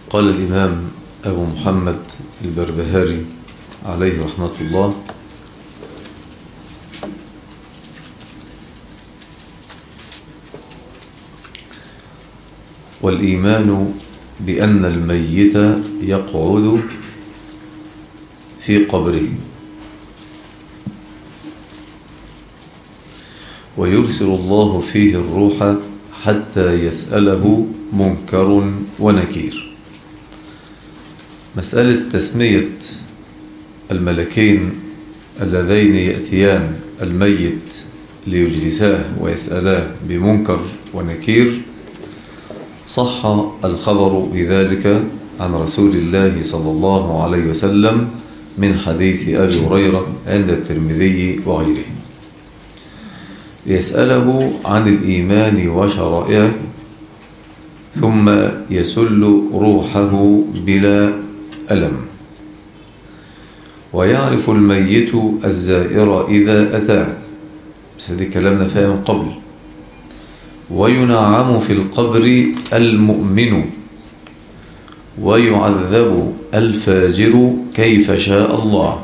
قال الإمام أبو محمد البربهاري عليه رحمة الله: والإيمان بأن الميت يقعد في قبره ويرسل الله فيه الروح حتى يسأله منكر ونكير. مسألة تسمية الملكين اللذين يأتيان الميت ليجلساه ويسألاه بمنكر ونكير صح الخبر بذلك عن رسول الله صلى الله عليه وسلم من حديث أبي هريرة عند الترمذي وغيره، يسأله عن الإيمان وشرائعه ثم يسل روحه بلا ألم، ويعرف الميت الزائر إذا أتاه، بس هذه كلامنا فيها من قبل، وينعم في القبر المؤمن ويعذب الفاجر كيف شاء الله.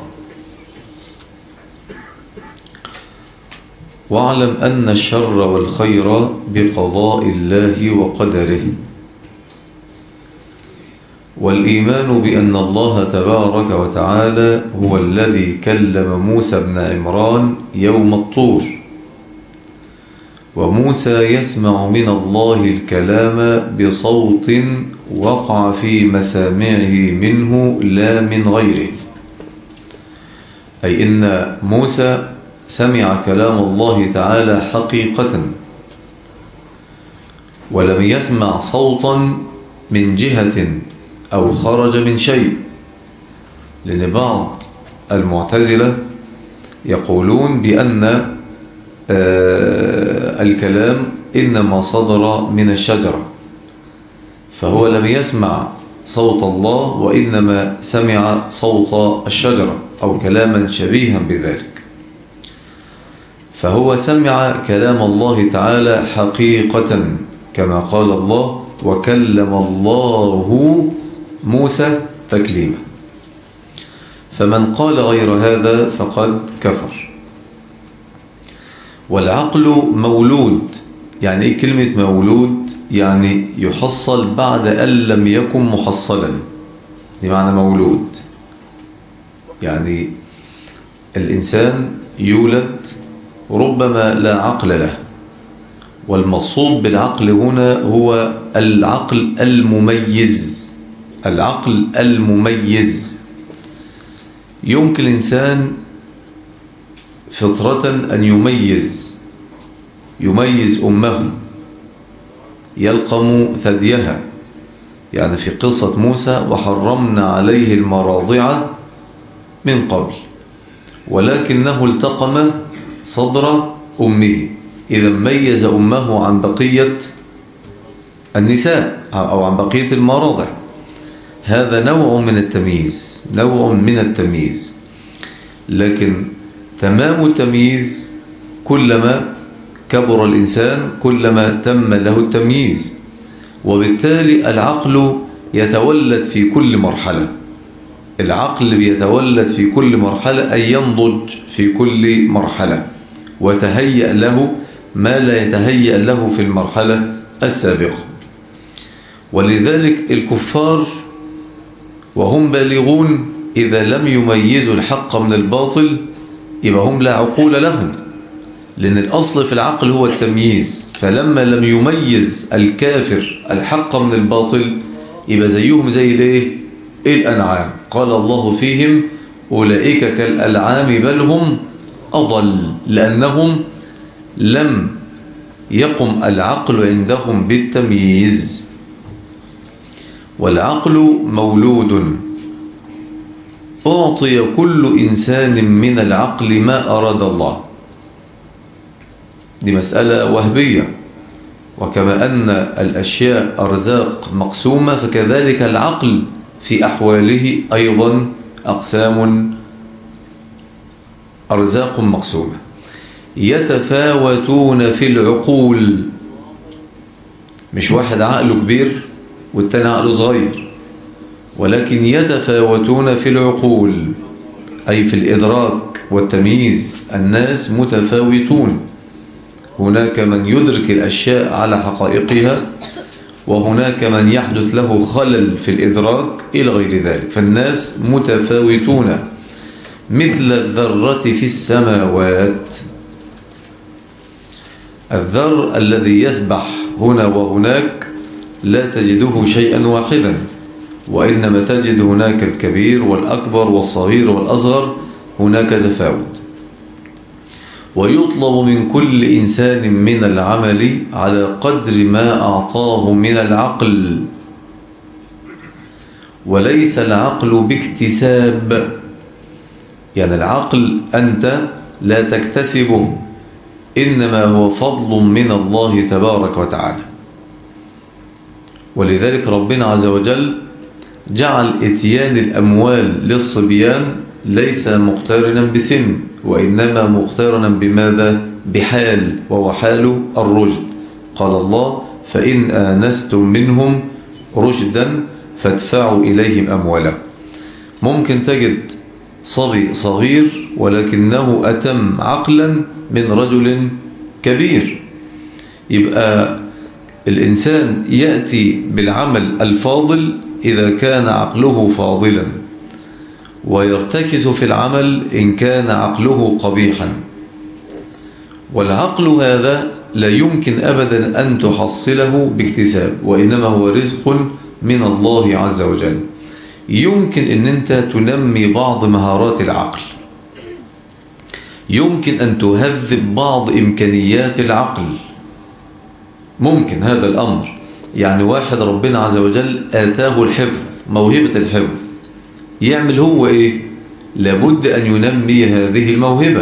واعلم أن الشر والخير بقضاء الله وقدره. والإيمان بأن الله تبارك وتعالى هو الذي كلم موسى بن عمران يوم الطور، وموسى يسمع من الله الكلام بصوت وقع في مسامعه منه لا من غيره، أي إن موسى سمع كلام الله تعالى حقيقة، ولم يسمع صوتا من جهة أو خرج من شيء، لأن بعض المعتزلة يقولون بأن الكلام إنما صدر من الشجرة، فهو لم يسمع صوت الله وإنما سمع صوت الشجرة أو كلاما شبيها بذلك، فهو سمع كلام الله تعالى حقيقة كما قال الله: وكلم الله موسى تكليما. فمن قال غير هذا فقد كفر. والعقل مولود، يعني إيه كلمة مولود؟ يعني يحصل بعد أن لم يكن محصلا، دي معنى مولود. يعني الإنسان يولد ربما لا عقل له، والمقصود بالعقل هنا هو العقل المميز. العقل المميز يمكن الإنسان فطرة أن يميز أمه، يلقم ثديها، يعني في قصة موسى: وحرمنا عليه المراضع من قبل، ولكنه التقم صدر أمه، إذا ميز أمه عن بقية النساء أو عن بقية المراضع. هذا نوع من التمييز، لكن تمام التمييز كلما كبر الإنسان كلما تم له التمييز، وبالتالي العقل يتولد في كل مرحلة. العقل بيتولد في كل مرحلة، أي ينضج في كل مرحلة، وتهيأ له ما لا يتهيأ له في المرحلة السابقة. ولذلك الكفار وهم بالغون إذا لم يميزوا الحق من الباطل يبقى هم لا عقول لهم، لأن الأصل في العقل هو التمييز، فلما لم يميز الكافر الحق من الباطل يبقى زيهم زي الأنعام. قال الله فيهم: أولئك كالأنعام بل هم أضل، لأنهم لم يقم العقل عندهم بالتمييز. والعقل مولود، أعطي كل إنسان من العقل ما أراد الله، دي مسألة وهبية. وكما أن الأشياء أرزاق مقسومة، فكذلك العقل في أحواله أيضا أقسام أرزاق مقسومة. يتفاوتون في العقول، مش واحد عقله كبير والتاني عقله صغير، ولكن يتفاوتون في العقول، أي في الإدراك والتمييز. الناس متفاوتون، هناك من يدرك الأشياء على حقائقها، وهناك من يحدث له خلل في الإدراك إلى غير ذلك. فالناس متفاوتون مثل الذرة في السماوات. الذر الذي يسبح هنا وهناك لا تجده شيئا واحدا، وإنما تجد هناك الكبير والأكبر والصغير والأصغر، هناك تفاوت. ويطلب من كل إنسان من العمل على قدر ما أعطاه من العقل، وليس العقل باكتساب. يعني العقل أنت لا تكتسبه، إنما هو فضل من الله تبارك وتعالى. ولذلك ربنا عز وجل جعل إتيان الأموال للصبيان ليس مقترنا بسن، وإنما مقترنا بماذا؟ بحال، وهو حال الرشد. قال الله: فإن آنستم منهم رشدا فادفعوا إليهم أموالهم. ممكن تجد صبي صغير ولكنه أتم عقلا من رجل كبير. يبقى الإنسان يأتي بالعمل الفاضل إذا كان عقله فاضلا، ويرتكز في العمل إن كان عقله قبيحا. والعقل هذا لا يمكن أبدا أن تحصله باكتساب، وإنما هو رزق من الله عز وجل. يمكن أن أنت تنمي بعض مهارات العقل، يمكن أن تهذب بعض إمكانيات العقل، ممكن هذا الأمر. يعني واحد ربنا عز وجل آتاه الحفظ، موهبة الحفظ، يعمل هو إيه؟ لابد أن ينمي هذه الموهبة،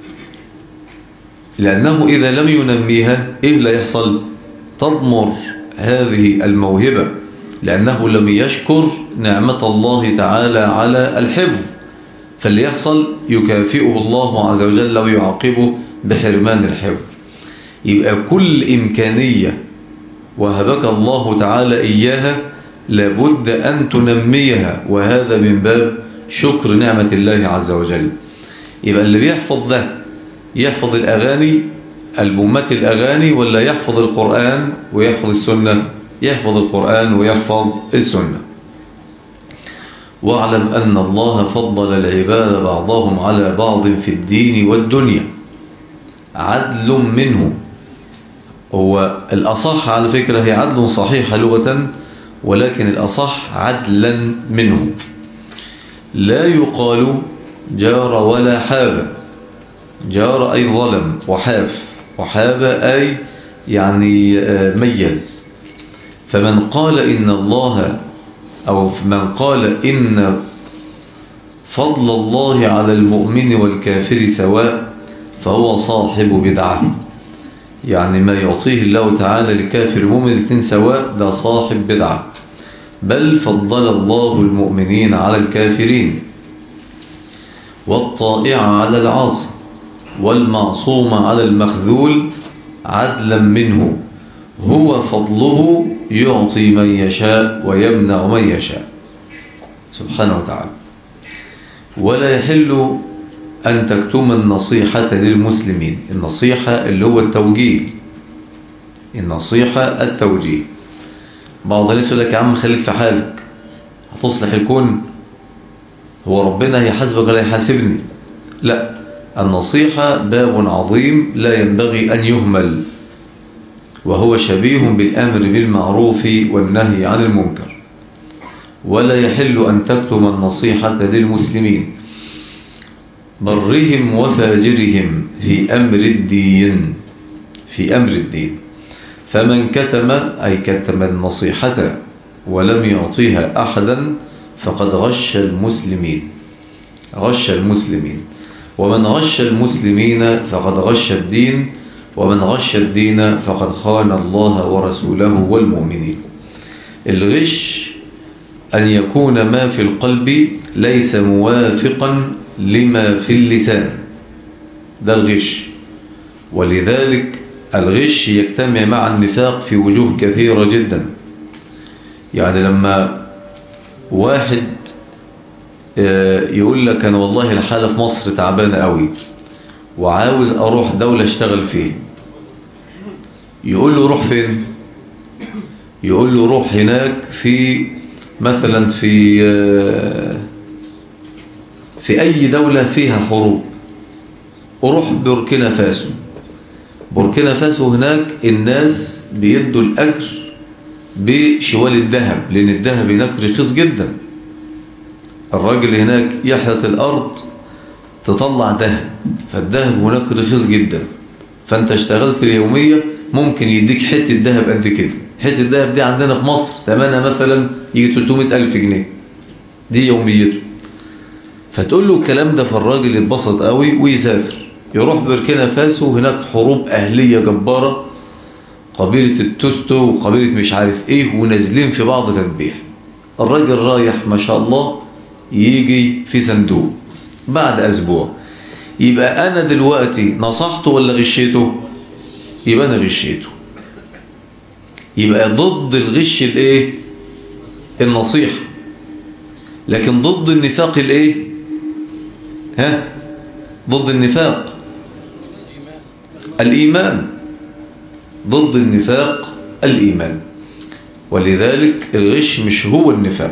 لأنه إذا لم ينميها إيه اللي يحصل؟ تضمر هذه الموهبة، لأنه لم يشكر نعمة الله تعالى على الحفظ. فاللي يحصل يكافئه الله عز وجل ويعاقبه بحرمان الحفظ. يبقى كل إمكانية وهبك الله تعالى إياها لابد أن تنميها، وهذا من باب شكر نعمة الله عز وجل. يبقى اللي بيحفظ ده يحفظ الأغاني، ألبومات الأغاني، ولا يحفظ القرآن ويحفظ السنة؟ يحفظ القرآن ويحفظ السنة. واعلم أن الله فضل العباد بعضهم على بعض في الدين والدنيا، عدل منه. هو الأصح على فكرة هي عدل صحيحة لغة، ولكن الأصح عدلا منه. لا يقال جار ولا حاب. جار أي ظلم، وحاف، وحاب أي يعني ميز. فمن قال إن الله، أو من قال إن فضل الله على المؤمن والكافر سواء، فهو صاحب بدعة. يعني ما يعطيه الله تعالى لكافر المؤمن الاثنين سواء، ده صاحب بدعة. بل فضل الله المؤمنين على الكافرين، والطائع على العاصي، والمعصوم على المخذول، عدلا منه. هو فضله يعطي من يشاء ويمنع من يشاء سبحانه وتعالى. ولا يحل أن تكتم النصيحة للمسلمين. النصيحة اللي هو التوجيه، النصيحة التوجيه. بعض الناس يقول لك: يا عم خليك في حالك، هتصلح الكون، هو ربنا هيحاسبك ولا يحاسبني؟ لا، النصيحة باب عظيم لا ينبغي أن يهمل، وهو شبيه بالأمر بالمعروف والنهي عن المنكر. ولا يحل أن تكتم النصيحة للمسلمين، برهم وفاجرهم، في أمر الدين، في أمر الدين. فمن كتم، أي كتم النصيحة ولم يعطيها أحدا، فقد غش المسلمين، غش المسلمين. ومن غش المسلمين فقد غش الدين، ومن غش الدين فقد خان الله ورسوله والمؤمنين. الغش أن يكون ما في القلب ليس موافقا لما في اللسان، ده الغش. ولذلك الغش يجتمع مع النفاق في وجوه كثيرة جدا. يعني لما واحد يقول لك أنا والله الحالة في مصر تعبانة قوي وعاوز أروح دولة اشتغل فيه، يقول له روح فين؟ يقول له روح هناك في مثلا في أي دولة فيها حروب، وروح بوركينا فاسو. بوركينا فاسو هناك الناس بيدوا الأجر بشوال الذهب، لأن الذهب هناك رخيص جدا. الراجل هناك يحرث الأرض تطلع ذهب، فالذهب هناك رخيص جدا، فأنت اشتغلت اليومية ممكن يديك حتة ذهب قد كده. حتة الذهب دي عندنا في مصر ثمنها مثلا يجي 300,000 جنيه، دي يوميته. فتقول له الكلام ده، فالراجل يتبسط قوي ويسافر يروح بوركينا فاسو. هناك حروب أهلية جبارة، قبيلة التوستو وقبيلة مش عارف ايه، ونازلين في بعض تذبيح. الراجل رايح ما شاء الله يجي في صندوق بعد أسبوع. يبقى أنا دلوقتي نصحته ولا غشيته؟ يبقى أنا غشيته. يبقى ضد الغش الايه؟ النصيحة. لكن ضد النفاق الايه؟ ضد النفاق الإيمان. ضد النفاق الإيمان. ولذلك الغش مش هو النفاق،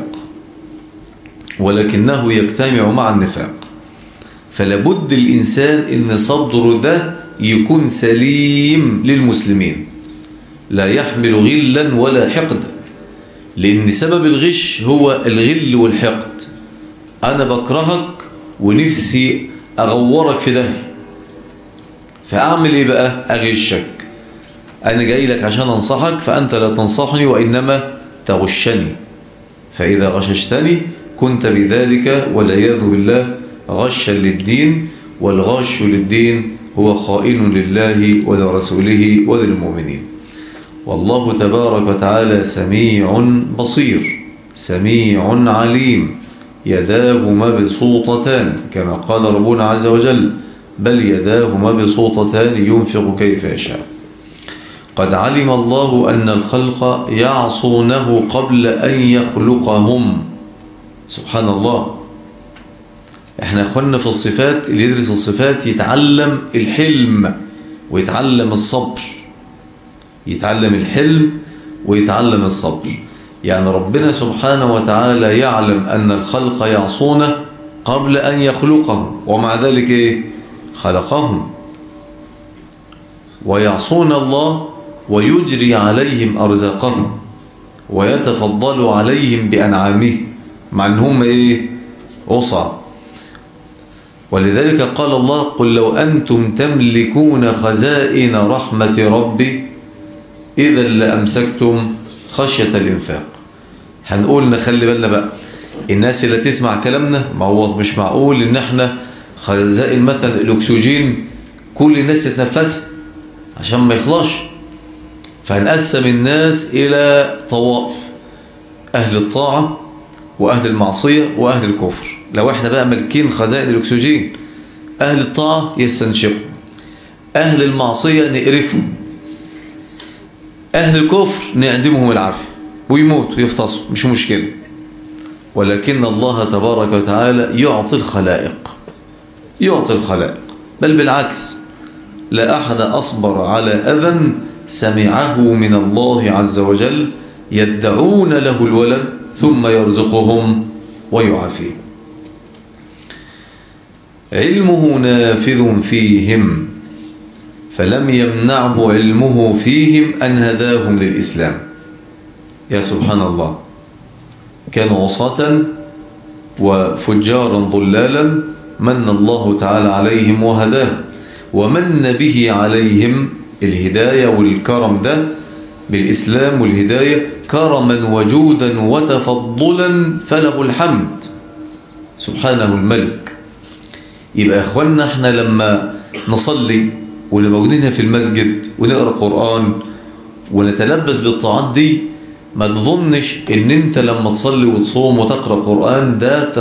ولكنه يجتمع مع النفاق. فلابد الإنسان إن صدره ده يكون سليم للمسلمين، لا يحمل غلا ولا حقدا، لأن سبب الغش هو الغل والحقد. أنا بكرهك ونفسي أغورك في ده، فأعمل إيه بقى؟ أغشك. أنا جاي لك عشان أنصحك، فأنت لا تنصحني وإنما تغشني، فإذا غششتني كنت بذلك والعياذ بالله غشا للدين، والغش للدين هو خائن لله ولرسوله وللمؤمنين. والله تبارك وتعالى سميع بصير، سميع عليم، يداه مبسوطتان، كما قال ربنا عز وجل بل يداه مبسوطتان ينفق كيف يشاء. قد علم الله أن الخلق يعصونه قبل أن يخلقهم. سبحان الله. احنا اخوانا في الصفات، اللي يدرس الصفات يتعلم الحلم ويتعلم الصبر، يتعلم الحلم ويتعلم الصبر. يعني ربنا سبحانه وتعالى يعلم أن الخلق يعصونه قبل أن يخلقهم، ومع ذلك إيه؟ خلقهم. ويعصون الله ويجري عليهم أرزاقهم ويتفضل عليهم بأنعامه، مع أنهم إيه؟ عصى. ولذلك قال الله قل لو أنتم تملكون خزائن رحمة ربي إذا لأمسكتم خشية الإنفاق. هنقول نخلي بالنا بقى الناس اللي تسمع كلامنا، ما هو مش معقول إن احنا خزائن مثلا الأكسجين كل الناس تتنفسها عشان ما يخلصش. فهنقسم الناس إلى طوائف، أهل الطاعة وأهل المعصية وأهل الكفر. لو احنا بقى ملكين خزائن الأكسجين، أهل الطاعة يستنشقوا، أهل المعصية نقرفهم، أهل الكفر نعدمهم العافية ويموت ويفتصوا، مش مشكلة. ولكن الله تبارك وتعالى يعطي الخلائق، يعطي الخلائق، بل بالعكس لا أحد أصبر على أذى سمعه من الله عز وجل يدعون له الولد ثم يرزقهم ويعافيهم. علمه نافذ فيهم فلم يمنعه علمه فيهم أن هداهم للإسلام. يا سبحان الله، كانوا عصاة وفجارا ضلالا، من الله تعالى عليهم وهداهم، ومن به عليهم الهداية والكرم ده بالإسلام والهداية كرما وجودا وتفضلا فله الحمد سبحانه الملك. يبقى أخوانا احنا لما نصلي واللي موجودين في المسجد ونقرأ قرآن ونتلبس بالطاعات دي، ما تظنش ان انت لما تصلي وتصوم وتقرأ قرآن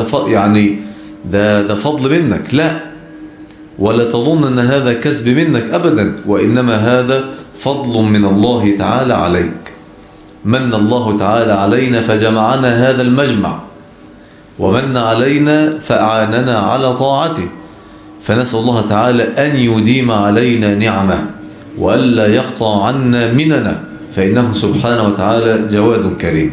ده فضل منك، لا، ولا تظن ان هذا كسب منك ابدا، وانما هذا فضل من الله تعالى عليك. من الله تعالى علينا فجمعنا هذا المجمع ومن علينا فأعاننا على طاعته. فنسأل الله تعالى أن يديم علينا نعمه وألا يقطع عنا مننا، فإنه سبحانه وتعالى جواد كريم.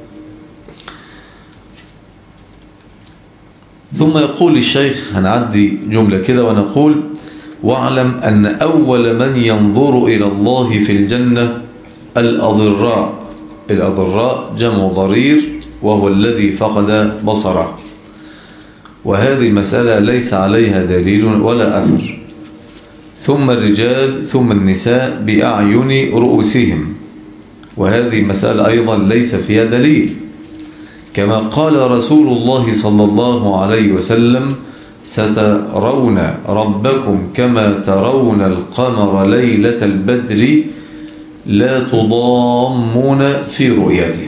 ثم يقول الشيخ، هنعدي جملة كده ونقول: واعلم أن أول من ينظر إلى الله في الجنة الأضراء. الأضراء جمع ضرير، وهو الذي فقد بصره، وهذه المسألة ليس عليها دليل ولا أثر. ثم الرجال، ثم النساء بأعين رؤوسهم، وهذه مسألة أيضا ليس فيها دليل، كما قال رسول الله صلى الله عليه وسلم: سترون ربكم كما ترون القمر ليلة البدر لا تضامون في رؤيته.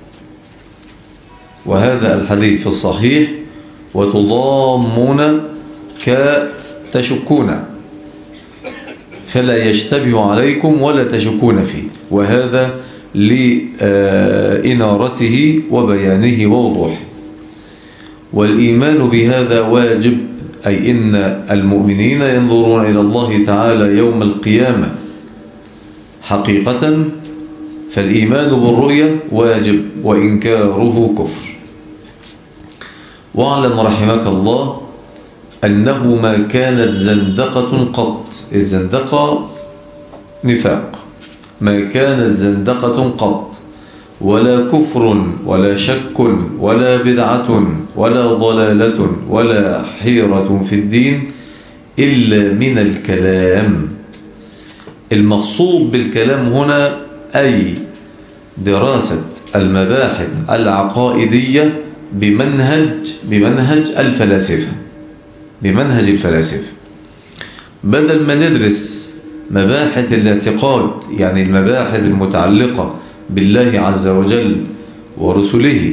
وهذا الحديث في الصحيح. وتضامون كتشكون، فلا يشتبه عليكم ولا تشكون فيه، وهذا لإنارته وبيانه ووضوحه. والإيمان بهذا واجب، أي إن المؤمنين ينظرون إلى الله تعالى يوم القيامة حقيقة، فالإيمان بالرؤية واجب وإنكاره كفر. واعلم رحمك الله أنه ما كانت زندقة قط، الزندقة نفاق، ما كانت زندقة قط ولا كفر ولا شك ولا بدعة ولا ضلالة ولا حيرة في الدين إلا من الكلام. المقصود بالكلام هنا أي دراسة المباحث العقائدية بمنهج الفلاسفة، بمنهج الفلاسفة، بدل ما ندرس مباحث الاعتقاد، يعني المباحث المتعلقة بالله عز وجل ورسله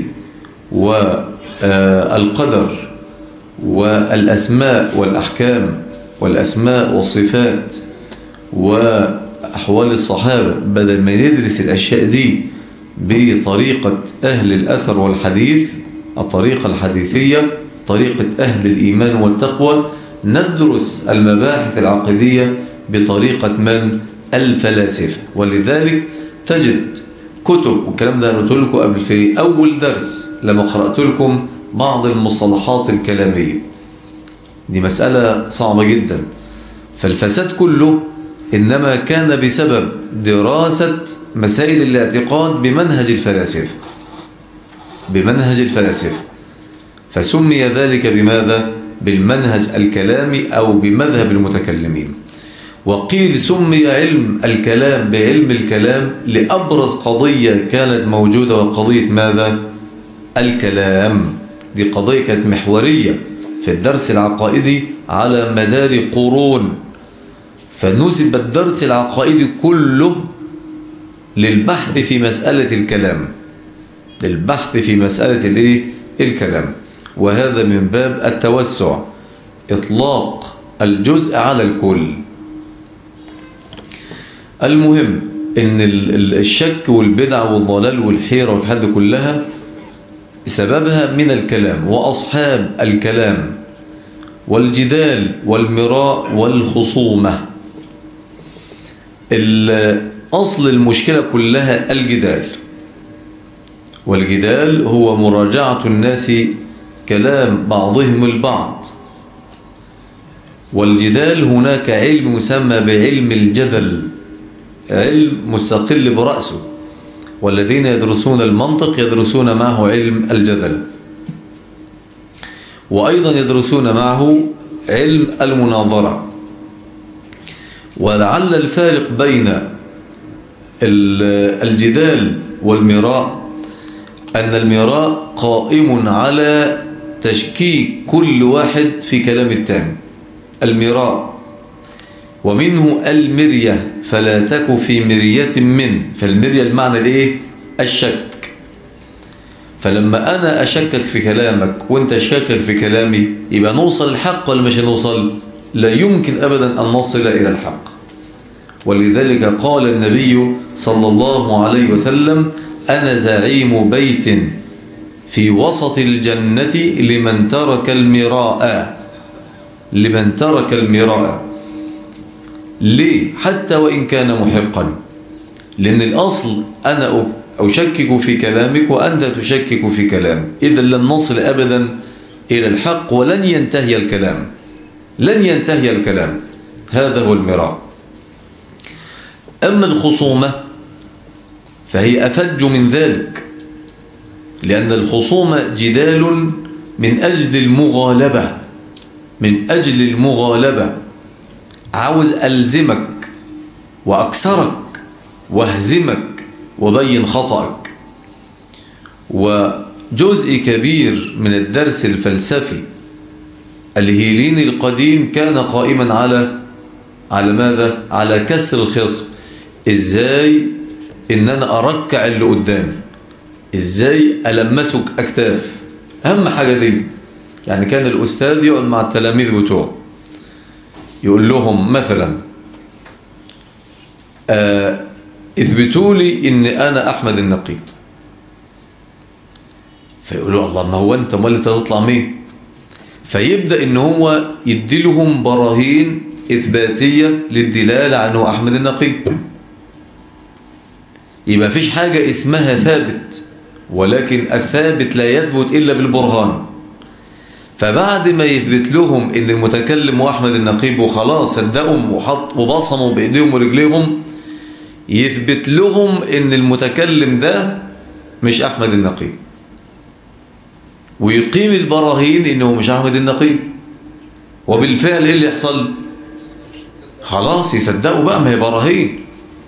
والقدر والأسماء والأحكام والأسماء والصفات وأحوال الصحابة، بدل ما ندرس الأشياء دي بطريقة أهل الأثر والحديث، الطريقة الحديثية، طريقة أهل الإيمان والتقوى، ندرس المباحث العقدية بطريقة من؟ الفلاسفة. ولذلك تجد كتب، والكلام ده قلت لكم قبل في أول درس لما قرأت لكم بعض المصطلحات الكلامية، دي مسألة صعبة جدا. فالفساد كله إنما كان بسبب دراسة مسائل الاعتقاد بمنهج الفلاسفة، بمنهج الفلاسفة، فسمي ذلك بماذا؟ بالمنهج الكلامي أو بمذهب المتكلمين. وقيل سمي علم الكلام بعلم الكلام لأبرز قضية كانت موجودة، وقضية ماذا؟ الكلام. دي قضية كانت محورية في الدرس العقائدي على مدار قرون، فنسب الدرس العقائدي كله للبحث في مسألة الكلام، للبحث في مسألة الكلام. وهذا من باب التوسع، إطلاق الجزء على الكل. المهم إن الشك والبدع والضلال والحيرة والحد كلها سببها من الكلام وأصحاب الكلام والجدال والمراء والخصومة. أصل المشكلة كلها الجدال، والجدال هو مراجعة الناس كلام بعضهم البعض. والجدال هناك علم يسمى بعلم الجدل، علم مستقل برأسه، والذين يدرسون المنطق يدرسون معه علم الجدل، وأيضا يدرسون معه علم المناظرة. ولعل الفارق بين الجدال والمراء أن المراء قائم على تشكيك كل واحد في كلام الثاني، المراء. ومنه المرية، فلا تك في مرية منه، فالمرية المعنى الشك. فلما أنا أشكك في كلامك وأنت أشكك في كلامي، يبقى نوصل الحق ولا مش نوصل؟ لا يمكن أبدا أن نصل إلى الحق. ولذلك قال النبي صلى الله عليه وسلم: أنا زعيم بيت في وسط الجنة لمن ترك المراء. لمن ترك المراء. ليه؟ حتى وإن كان محقا. لأن الأصل أنا أشكك في كلامك وأنت تشكك في كلام، إذا لن نصل أبدا إلى الحق ولن ينتهي الكلام. لن ينتهي الكلام. هذا هو المراء. أما الخصومة فهي أفج من ذلك، لأن الخصومة جدال من أجل المغالبة. من أجل المغالبة، عاوز ألزمك وأكسرك واهزمك وبين خطأك. وجزء كبير من الدرس الفلسفي الهيليني القديم كان قائما على ماذا؟ على كسر الخصم. إزاي إن أنا أركع اللي قدامي، إزاي ألمسك أكتاف. أهم حاجة دي. يعني كان الأستاذ يقعد مع التلاميذ بتوعه يقول لهم مثلا اثبتوا لي إن أنا أحمد النقي. فيقولوا الله، ما هو أنت امال أنت تطلع مين؟ فيبدأ إن هو يدي لهم براهين إثباتية للدلالة عنه أحمد النقي. يبقى فيش حاجة اسمها ثابت، ولكن الثابت لا يثبت إلا بالبرهان. فبعد ما يثبت لهم إن المتكلم هو أحمد النقيب وخلاص صدقهم وبصموا بإيديهم ورجليهم، يثبت لهم إن المتكلم ده مش أحمد النقيب، ويقيم البراهين إنه مش أحمد النقيب. وبالفعل إيه اللي يحصل؟ خلاص يصدقوا بقى، ما هي براهين.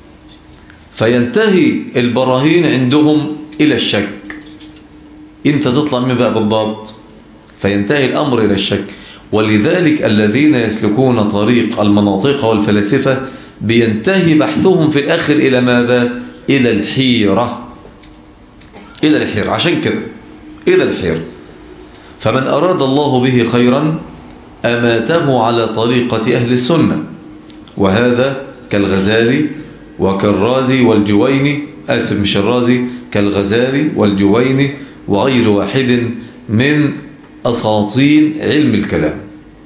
فينتهي البراهين عندهم إلى الشك. أنت تطلع من بقى بالضبط، فينتهي الأمر إلى الشك. ولذلك الذين يسلكون طريق المناطق والفلاسفة بينتهي بحثهم في الآخر إلى ماذا؟ إلى الحيرة. إلى الحيرة. عشان كده إلى الحيرة. فمن أراد الله به خيرا أماته على طريقة أهل السنة، وهذا كالغزالي وكالرازي والجويني، آسف مش الرازي، كالغزالي والجويني وغير واحد من أساطين علم الكلام.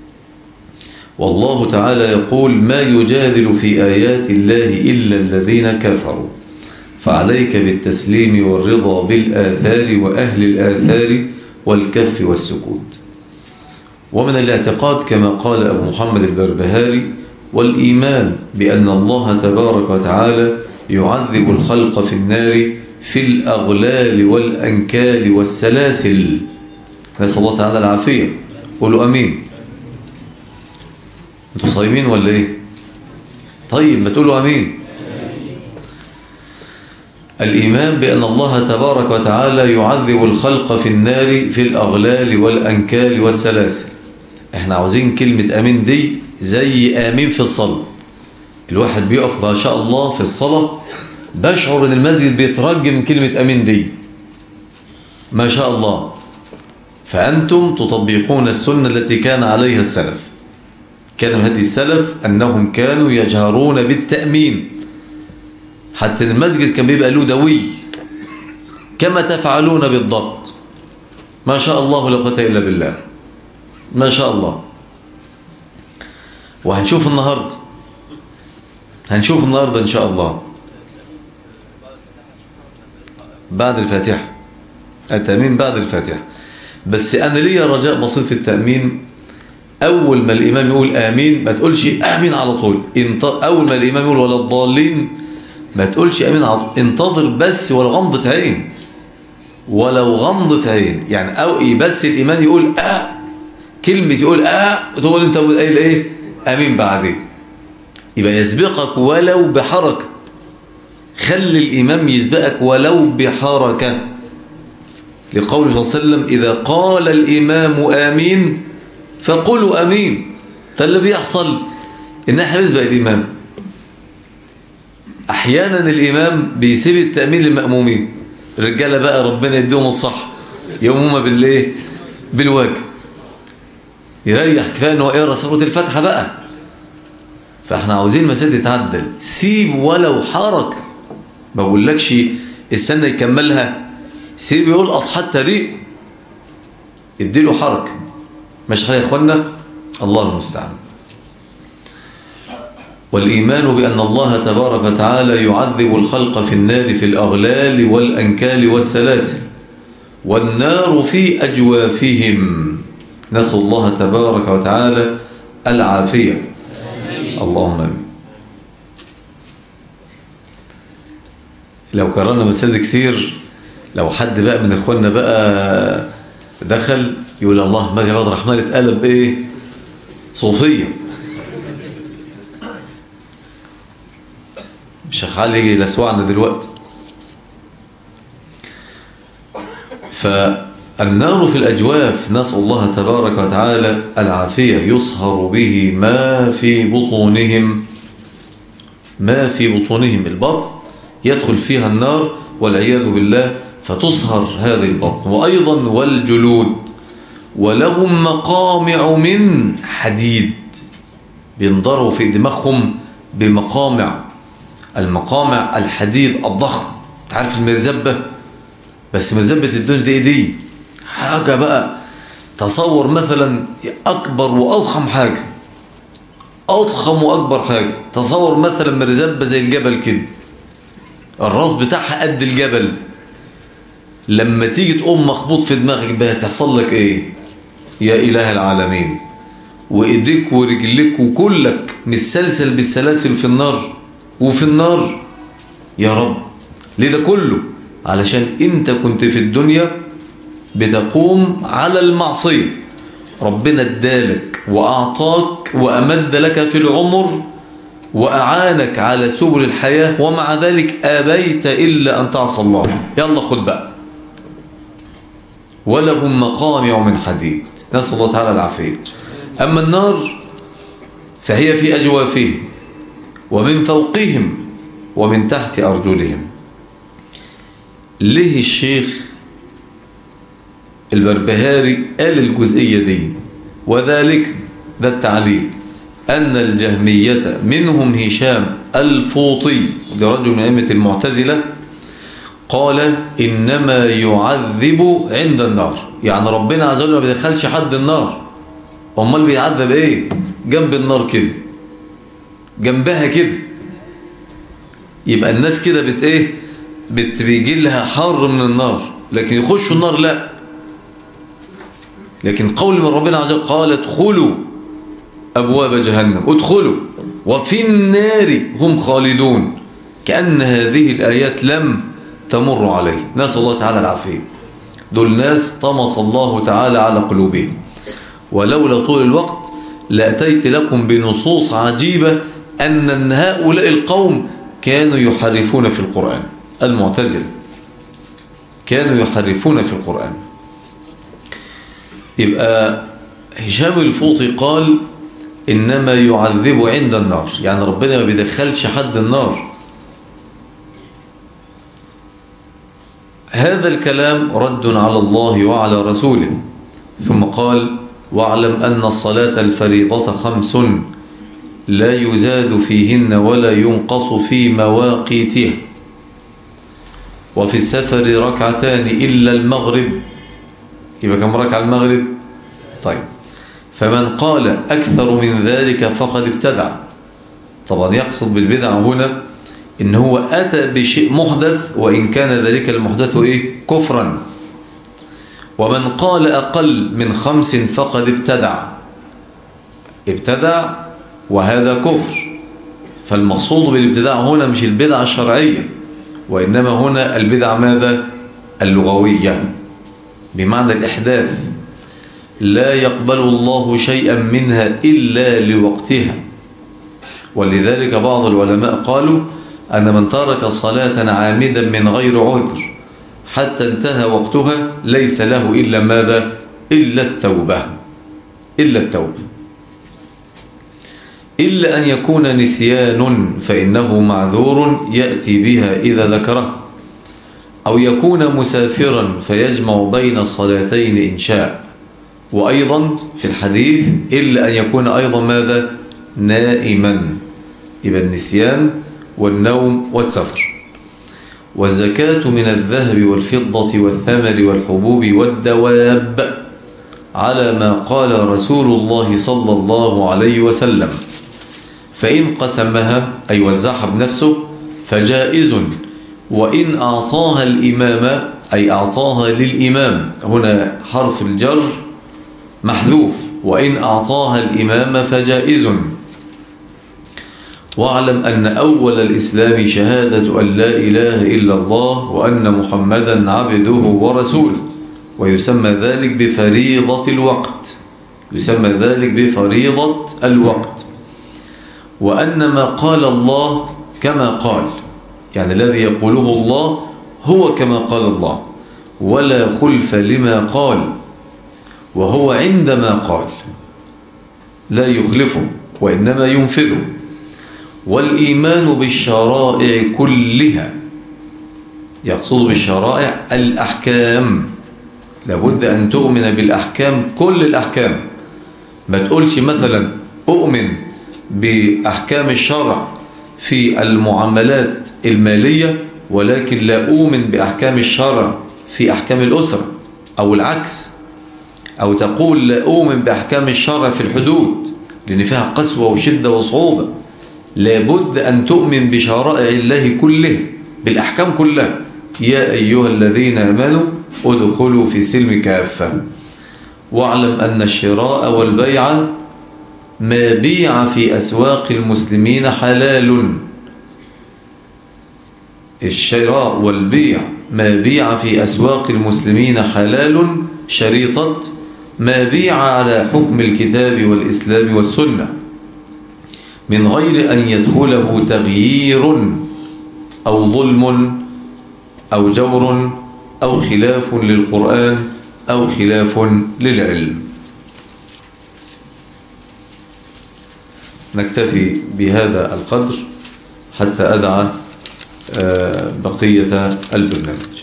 والله تعالى يقول: ما يجادل في آيات الله إلا الذين كفروا، فعليك بالتسليم والرضا بالآثار وأهل الآثار والكف والسكوت. ومن الاعتقاد كما قال أبو محمد البربهاري: والإيمان بأن الله تبارك وتعالى يعذب الخلق في النار في الأغلال والأنكال والسلاسل. نسأل الله تعالى العافية. قولوا أمين. أنتوا صايمين ولا إيه؟ طيب ما تقولوا أمين. الإيمان بأن الله تبارك وتعالى يعذب الخلق في النار في الأغلال والأنكال والسلاسل. احنا عاوزين كلمة أمين دي زي آمين في الصلاة. الواحد بيقف ما شاء الله في الصلاة بشعر ان المسجد بيترجم من كلمة أمين دي ما شاء الله. فأنتم تطبقون السنة التي كان عليها السلف. كان هدي السلف أنهم كانوا يجهرون بالتأمين، حتى المسجد كان بيبقى له دوي كما تفعلون بالضبط. ما شاء الله لا قوة إلا بالله. ما شاء الله. وهنشوف النهاردة إن شاء الله بعد الفاتحة، التأمين بعد الفاتحة. بس أنا ليا رجاء بسيط في التأمين. أول ما الإمام يقول آمين ما تقولش آمين على طول. أول ما الإمام يقول ولا الضالين ما تقولش آمين على طول. انتظر بس ولو غمضة عين، ولو غمضة عين يعني. أو بس الإمام يقول كلمة يقول تقول أنت قايل إيه؟ آمين بعدين. يبقى يسبقك ولو بحركة. خلي الإمام يسبقك ولو بحركة، لقوله صلى الله عليه وسلم: إذا قال الإمام آمين فقولوا آمين. فاللي بيحصل إن احنا نسبق الإمام. أحيانا الإمام بيسيب التأمين للمأمومين. الرجالة بقى ربنا يديهم الصح يومهم بالليه بالواجب يريح، كفاية إنه يقرأ سورة الفاتحة بقى. فاحنا عاوزين مسجد يتعدل. سيب ولو حركة. ما بقولكش السنة يكملها، سيب يلقط حتى ريق اديله حركة. مش يا اخوانا؟ الله المستعان. والإيمان بأن الله تبارك وتعالى يعذب الخلق في النار في الأغلال والأنكال والسلاسل، والنار في أجوافهم. نسأل الله تبارك وتعالى العافية. اللهم آمين. لو كررنا مسألة كتير، لو حد بقى من إخواننا بقى دخل يقول الله ماذا عبد الرحمن اتقلب إيه صوفية، الشيخ علي يجي يلسوعنا دلوقتي. فالنار في الأجواف، نسأل الله تبارك وتعالى العافية، يصهر به ما في بطونهم، ما في بطونهم. البطن يدخل فيها النار والعياذ بالله، فتصهر هذه البطن. وأيضا والجلود، ولهم مقامع من حديد، بينضروا في دماغهم بمقامع. المقامع الحديد الضخم. تعرف المرزبة؟ بس مرزبة الدنيا دي حاجة بقى. تصور مثلا أكبر وأضخم حاجة، أضخم وأكبر حاجة. تصور مثلا مرزبة زي الجبل كده، الراس بتاعها قد الجبل. لما تيجي تقوم مخبوط في دماغك بقى تحصل لك إيه يا إله العالمين؟ وإيديك ورجلك وكلك متسلسل بالسلاسل في النار، وفي النار. يا رب ليه ده كله؟ علشان انت كنت في الدنيا بتقوم على المعصية، ربنا ادالك وأعطاك وأمد لك في العمر وأعانك على سبل الحياة، ومع ذلك أبيت إلا أن تعصى الله. يلا خد بقى. ولهم مقامع من حديد، نسأل الله تعالى العافية. أما النار فهي في أجوافهم ومن فوقهم ومن تحت أرجلهم. ليه الشيخ البربهاري قال الجزئية دي؟ وذلك ده التعليل أن الجهمية منهم هشام الفوطي، لرجل من أئمة المعتزلة، قال إنما يعذب عند النار. يعني ربنا عز وجل ما بيدخلش حد النار، أمال بيعذب إيه؟ جنب النار كده، جنبها كده. يبقى الناس كده بيجي لها حر من النار، لكن يخشوا النار لا. لكن قول من ربنا عز وجل قال ادخلوا أبواب جهنم، ادخلوا وفي النار هم خالدون، كأن هذه الآيات لم تمر عليه. نسأل الله تعالى العافية. دول ناس طمس الله تعالى على قلوبهم. ولولا طول الوقت لأتيت لكم بنصوص عجيبة أن هؤلاء القوم كانوا يحرفون في القرآن. المعتزلة كانوا يحرفون في القرآن. يبقى هشام الفوطي قال إنما يعذب عند النار، يعني ربنا ما بيدخلش حد النار. هذا الكلام رد على الله وعلى رسوله. ثم قال واعلم أن الصلاة الفريضة 5 لا يزاد فيهن ولا ينقص في مواقيتها، وفي السفر 2 إلا المغرب. يبقى كم ركعة المغرب؟ طيب، فمن قال أكثر من ذلك فقد ابتدع. طبعا يقصد بالبدع هنا إن هو أتى بشيء محدث، وإن كان ذلك المحدث كفرا. ومن قال أقل من 5 فقد ابتدع، وهذا كفر. فالمقصود بالابتداع هنا مش البدعة الشرعية، وإنما هنا البدعة ماذا؟ اللغوية، بمعنى الإحداث. لا يقبل الله شيئا منها إلا لوقتها. ولذلك بعض العلماء قالوا أن من ترك صلاة عامدا من غير عذر حتى انتهى وقتها ليس له إلا ماذا؟ إلا التوبة. إلا أن يكون نسيان فإنه معذور يأتي بها إذا ذكره، أو يكون مسافرا فيجمع بين الصلاتين إن شاء. وأيضا في الحديث إلا أن يكون أيضا ماذا؟ نائما. يبقى النسيان والنوم والسفر. والزكاة من الذهب والفضة والثمر والحبوب والدواب على ما قال رسول الله صلى الله عليه وسلم، فإن قسمها أي وزعها بنفسه فجائز، وإن أعطاها الإمام أي أعطاها للإمام، هنا حرف الجر محذوف، وإن أعطاها الإمام فجائز. واعلم أن أول الإسلام شهادة أن لا إله إلا الله وأن محمدا عبده ورسوله، ويسمى ذلك بفريضة الوقت، يسمى ذلك بفريضة الوقت. وأن ما قال الله كما قال، يعني الذي يقوله الله هو كما قال الله، ولا خلف لما قال، وهو عندما قال لا يخلفه وإنما ينفذه. والإيمان بالشرائع كلها، يقصد بالشرائع الأحكام، لابد أن تؤمن بالأحكام، كل الأحكام. ما تقولش مثلا أؤمن بأحكام الشرع في المعاملات المالية ولكن لا أؤمن بأحكام الشرع في أحكام الأسرة، أو العكس، أو تقول لا أؤمن بأحكام الشرع في الحدود لأن فيها قسوة وشدة وصعوبة. لابد أن تؤمن بشرائع الله كلها، بالأحكام كلها. يا أيها الذين آمنوا ادخلوا في السلم كافة. واعلم أن الشراء والبيع ما بيع في أسواق المسلمين حلال. الشراء والبيع ما بيع في أسواق المسلمين حلال، شريطة ما بيع على حكم الكتاب والإسلام والسنة، من غير أن يدخله تغيير أو ظلم أو جور أو خلاف للقرآن أو خلاف للعلم. نكتفي بهذا القدر حتى أدعى بقية البرنامج.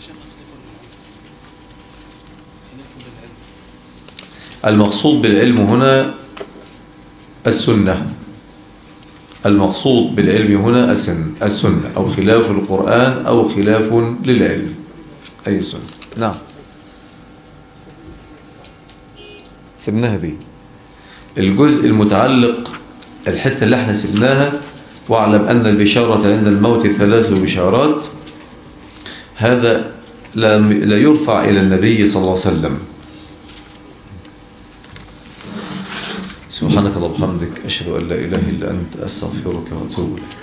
المقصود بالعلم هنا السنة، المقصود بالعلم هنا السنة، أو خلاف القرآن أو خلاف للعلم، أي السنة. نعم، سبناها دي الجزء المتعلق، الحتة اللي احنا سبناها. واعلم أن البشارة عند الموت 3 بشارات، هذا لا يرفع إلى النبي صلى الله عليه وسلم. سبحانك اللهم وبحمدك، أشهد أن لا إله إلا أنت، أستغفرك وأتوب إليك.